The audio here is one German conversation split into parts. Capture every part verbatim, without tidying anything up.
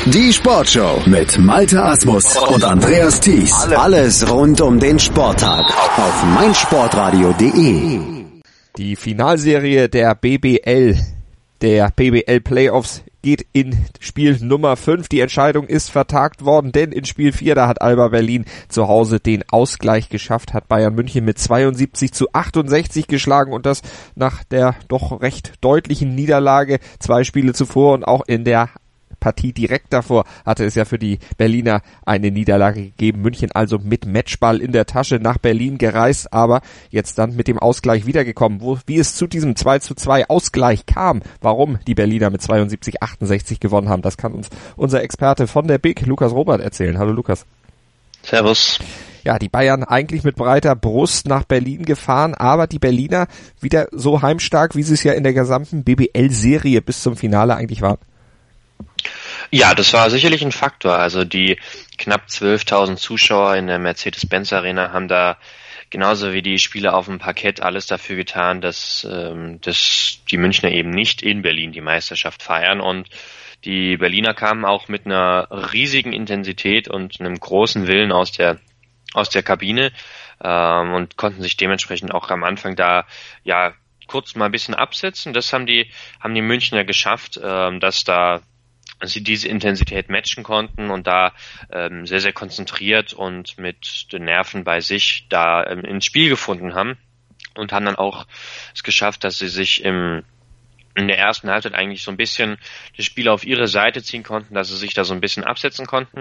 Die Sportshow mit Malte Asmus und Andreas Thies. Alles rund um den Sporttag auf meinsportradio punkt de. Die Finalserie der B B L, der B B L Playoffs, geht in Spiel Nummer fünf. Die Entscheidung ist vertagt worden, denn in Spiel vier, da hat Alba Berlin zu Hause den Ausgleich geschafft, hat Bayern München mit zweiundsiebzig zu achtundsechzig geschlagen und das nach der doch recht deutlichen Niederlage zwei Spiele zuvor, und auch in der Partie direkt davor hatte es ja für die Berliner eine Niederlage gegeben. München also mit Matchball in der Tasche nach Berlin gereist, aber jetzt dann mit dem Ausgleich wiedergekommen. Wo, wie es zu diesem zwei zu zwei Ausgleich kam, warum die Berliner mit zweiundsiebzig achtundsechzig gewonnen haben, das kann uns unser Experte von der B I C, Lukas Robert, erzählen. Hallo Lukas. Servus. Ja, die Bayern eigentlich mit breiter Brust nach Berlin gefahren, aber die Berliner wieder so heimstark, wie sie es ja in der gesamten B B L-Serie bis zum Finale eigentlich waren. Ja, das war sicherlich ein Faktor. Also die knapp zwölftausend Zuschauer in der Mercedes-Benz Arena haben da genauso wie die Spieler auf dem Parkett alles dafür getan, dass, ähm, dass die Münchner eben nicht in Berlin die Meisterschaft feiern. Und die Berliner kamen auch mit einer riesigen Intensität und einem großen Willen aus der aus der Kabine ähm, und konnten sich dementsprechend auch am Anfang da ja kurz mal ein bisschen absetzen. Das haben die haben die Münchner geschafft, ähm, dass da sie diese Intensität matchen konnten und da ähm, sehr, sehr konzentriert und mit den Nerven bei sich da ähm, ins Spiel gefunden haben und haben dann auch es geschafft, dass sie sich im in der ersten Halbzeit eigentlich so ein bisschen das Spiel auf ihre Seite ziehen konnten, dass sie sich da so ein bisschen absetzen konnten.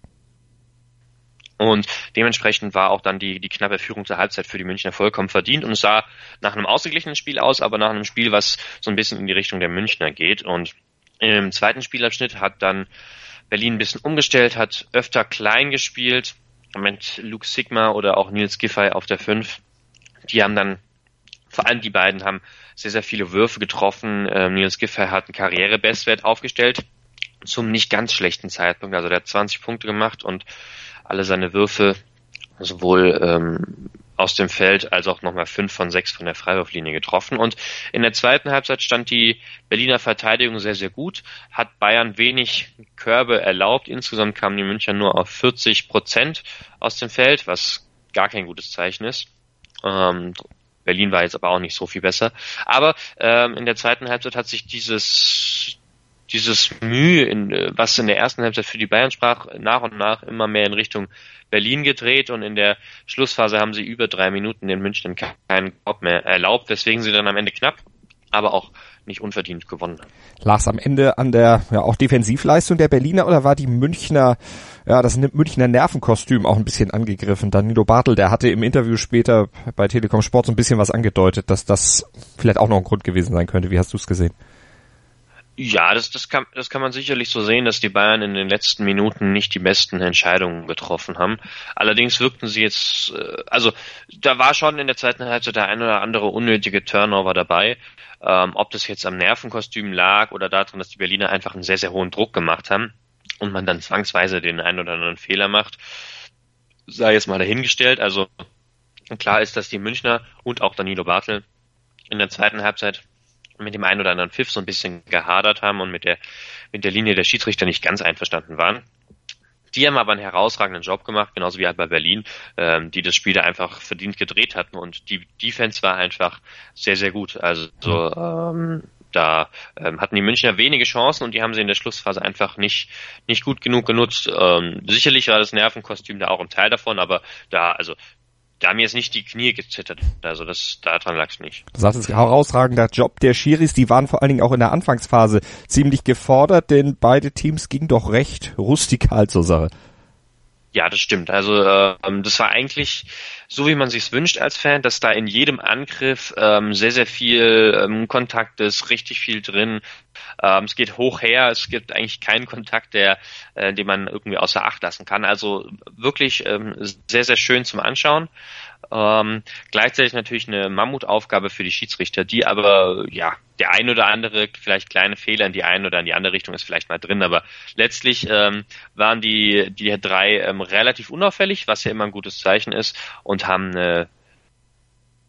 Und dementsprechend war auch dann die, die knappe Führung zur Halbzeit für die Münchner vollkommen verdient. Und es sah nach einem ausgeglichenen Spiel aus, aber nach einem Spiel, was so ein bisschen in die Richtung der Münchner geht. Und im zweiten Spielabschnitt hat dann Berlin ein bisschen umgestellt, hat öfter klein gespielt, mit Luke Sigma oder auch Nils Giffey auf der fünf. Die haben dann, vor allem die beiden, haben sehr, sehr viele Würfe getroffen. Ähm, Nils Giffey hat einen Karrierebestwert aufgestellt zum nicht ganz schlechten Zeitpunkt. Also der hat zwanzig Punkte gemacht und alle seine Würfe sowohl ähm, aus dem Feld als auch nochmal fünf von sechs von der Freiwurflinie getroffen. Und in der zweiten Halbzeit stand die Berliner Verteidigung sehr, sehr gut, hat Bayern wenig Körbe erlaubt. Insgesamt kamen die Münchner nur auf vierzig Prozent aus dem Feld, was gar kein gutes Zeichen ist. Ähm, Berlin war jetzt aber auch nicht so viel besser. Aber ähm, in der zweiten Halbzeit hat sich dieses dieses Mühe, in, was in der ersten Halbzeit für die Bayern sprach, nach und nach immer mehr in Richtung Berlin gedreht, und in der Schlussphase haben sie über drei Minuten den Münchnern keinen Korb mehr erlaubt, weswegen sie dann am Ende knapp, aber auch nicht unverdient gewonnen haben. Lag es am Ende an der ja auch Defensivleistung der Berliner, oder war die Münchner, ja das Münchner Nervenkostüm auch ein bisschen angegriffen? Danilo Bartel, der hatte im Interview später bei Telekom Sport so ein bisschen was angedeutet, dass das vielleicht auch noch ein Grund gewesen sein könnte. Wie hast du es gesehen? Ja, das, das kann, das kann man sicherlich so sehen, dass die Bayern in den letzten Minuten nicht die besten Entscheidungen getroffen haben. Allerdings wirkten sie jetzt, also da war schon in der zweiten Halbzeit der ein oder andere unnötige Turnover dabei. Ähm, ob das jetzt am Nervenkostüm lag oder daran, dass die Berliner einfach einen sehr, sehr hohen Druck gemacht haben und man dann zwangsweise den einen oder anderen Fehler macht, sei jetzt mal dahingestellt. Also klar ist, dass die Münchner und auch Danilo Bartel in der zweiten Halbzeit mit dem einen oder anderen Pfiff so ein bisschen gehadert haben und mit der mit der Linie der Schiedsrichter nicht ganz einverstanden waren. Die haben aber einen herausragenden Job gemacht, genauso wie halt bei Berlin, ähm, die das Spiel da einfach verdient gedreht hatten, und die Defense war einfach sehr, sehr gut. Also so, ähm, da ähm, hatten die Münchner wenige Chancen und die haben sie in der Schlussphase einfach nicht nicht gut genug genutzt. Ähm, sicherlich war das Nervenkostüm da auch ein Teil davon, aber da, also da haben mir jetzt nicht die Knie gezittert, also das, daran lag es nicht. Du sagst, es ist ein herausragender Job der Schiris, die waren vor allen Dingen auch in der Anfangsphase ziemlich gefordert, denn beide Teams gingen doch recht rustikal zur Sache. Ja, das stimmt. Also ähm, das war eigentlich so, wie man sich's wünscht als Fan, dass da in jedem Angriff ähm, sehr, sehr viel ähm, Kontakt ist, richtig viel drin. Ähm, es geht hoch her, es gibt eigentlich keinen Kontakt, der, äh, den man irgendwie außer Acht lassen kann. Also wirklich ähm, sehr, sehr schön zum Anschauen. Ähm, gleichzeitig natürlich eine Mammutaufgabe für die Schiedsrichter, die aber, ja, der ein oder andere, vielleicht kleine Fehler in die eine oder in die andere Richtung ist vielleicht mal drin, aber letztlich ähm, waren die die drei ähm, relativ unauffällig, was ja immer ein gutes Zeichen ist, und haben eine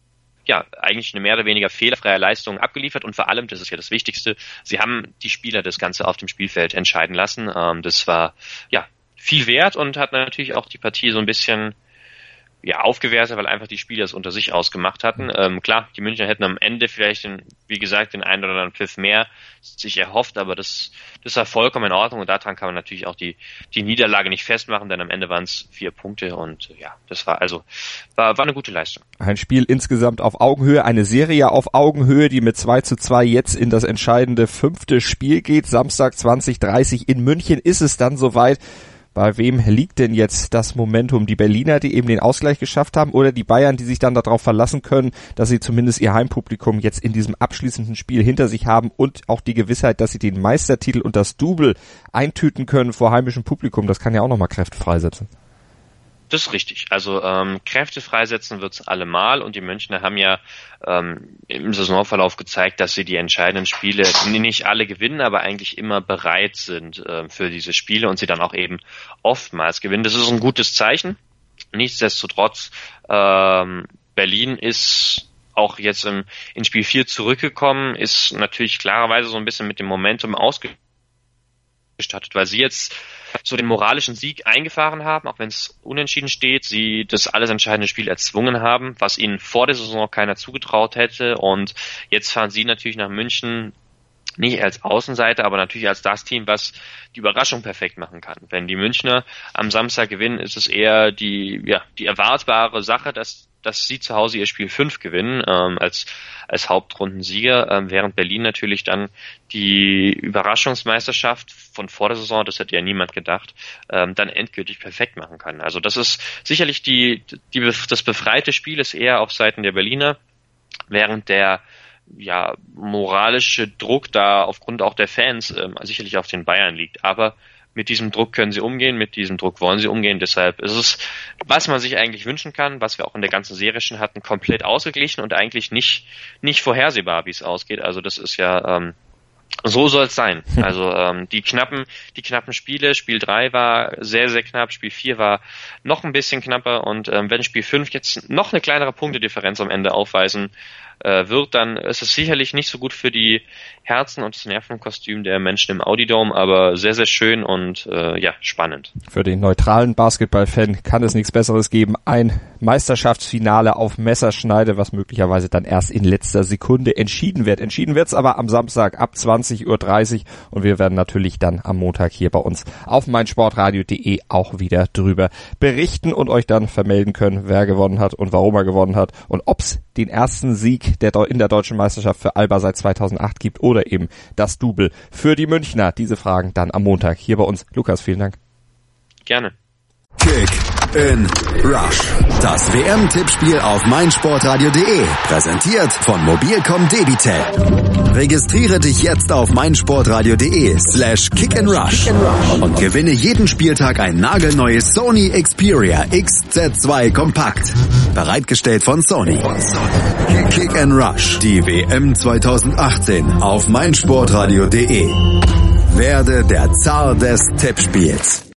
ja, eigentlich eine mehr oder weniger fehlerfreie Leistung abgeliefert und vor allem, das ist ja das Wichtigste, sie haben die Spieler das Ganze auf dem Spielfeld entscheiden lassen. Ähm, das war, ja, viel wert und hat natürlich auch die Partie so ein bisschen ja, aufgewertet, weil einfach die Spieler es unter sich ausgemacht hatten. Ähm, klar, die Münchner hätten am Ende vielleicht, den, wie gesagt, den einen oder anderen Pfiff mehr sich erhofft, aber das, das war vollkommen in Ordnung und daran kann man natürlich auch die, die Niederlage nicht festmachen, denn am Ende waren es vier Punkte und ja, das war also, war, war eine gute Leistung. Ein Spiel insgesamt auf Augenhöhe, eine Serie auf Augenhöhe, die mit zwei zu zwei jetzt in das entscheidende fünfte Spiel geht. Samstag zwanzig Uhr dreißig in München ist es dann soweit. Bei wem liegt denn jetzt das Momentum? Die Berliner, die eben den Ausgleich geschafft haben, oder die Bayern, die sich dann darauf verlassen können, dass sie zumindest ihr Heimpublikum jetzt in diesem abschließenden Spiel hinter sich haben und auch die Gewissheit, dass sie den Meistertitel und das Double eintüten können vor heimischem Publikum? Das kann ja auch nochmal Kräfte freisetzen. Das ist richtig. Also ähm, Kräfte freisetzen wird's allemal und die Münchner haben ja ähm, im Saisonverlauf gezeigt, dass sie die entscheidenden Spiele nicht alle gewinnen, aber eigentlich immer bereit sind äh, für diese Spiele und sie dann auch eben oftmals gewinnen. Das ist ein gutes Zeichen. Nichtsdestotrotz, ähm, Berlin ist auch jetzt im, in Spiel vier zurückgekommen, ist natürlich klarerweise so ein bisschen mit dem Momentum ausgestattet, weil sie jetzt so den moralischen Sieg eingefahren haben, auch wenn es unentschieden steht, sie das alles entscheidende Spiel erzwungen haben, was ihnen vor der Saison keiner zugetraut hätte und jetzt fahren sie natürlich nach München nicht als Außenseiter, aber natürlich als das Team, was die Überraschung perfekt machen kann. Wenn die Münchner am Samstag gewinnen, ist es eher die, ja, die erwartbare Sache, dass dass sie zu Hause ihr Spiel fünf gewinnen ähm, als als Hauptrundensieger, ähm, während Berlin natürlich dann die Überraschungsmeisterschaft von vor der Saison, das hätte ja niemand gedacht, ähm, dann endgültig perfekt machen kann. Also das ist sicherlich die, die das befreite Spiel ist eher auf Seiten der Berliner, während der ja moralische Druck da aufgrund auch der Fans ähm, sicherlich auf den Bayern liegt. Aber mit diesem Druck können sie umgehen, mit diesem Druck wollen sie umgehen. Deshalb ist es, was man sich eigentlich wünschen kann, was wir auch in der ganzen Serie schon hatten, komplett ausgeglichen und eigentlich nicht nicht vorhersehbar, wie es ausgeht. Also das ist ja, ähm, so soll es sein. Also ähm, die knappen die knappen Spiele, Spiel drei war sehr, sehr knapp, Spiel vier war noch ein bisschen knapper und ähm, wenn Spiel fünf jetzt noch eine kleinere Punktedifferenz am Ende aufweisen äh, wird, dann ist es sicherlich nicht so gut für die Herzen und das Nervenkostüm der Menschen im Audi-Dome, aber sehr, sehr schön und äh, ja, spannend. Für den neutralen Basketball-Fan kann es nichts Besseres geben. Ein Meisterschaftsfinale auf Messerschneide, was möglicherweise dann erst in letzter Sekunde entschieden wird. Entschieden wird's aber am Samstag ab zwanzig Uhr dreißig und wir werden natürlich dann am Montag hier bei uns auf meinsportradio punkt de auch wieder drüber berichten und euch dann vermelden können, wer gewonnen hat und warum er gewonnen hat und ob's den ersten Sieg der in der deutschen Meisterschaft für Alba seit zweitausendacht gibt oder eben das Double für die Münchner. Diese Fragen dann am Montag hier bei uns. Lukas, vielen Dank. Gerne. Kick in Rush. Das W M-Tippspiel auf meinsportradio punkt de. Präsentiert von Mobilcom Debitel. Registriere dich jetzt auf meinsportradio punkt de slash kick and rush und gewinne jeden Spieltag ein nagelneues Sony Xperia X Z zwei Kompakt. Bereitgestellt von Sony. Kick and Rush. Die W M zweitausendachtzehn auf meinsportradio punkt de. Werde der Zar des Tippspiels.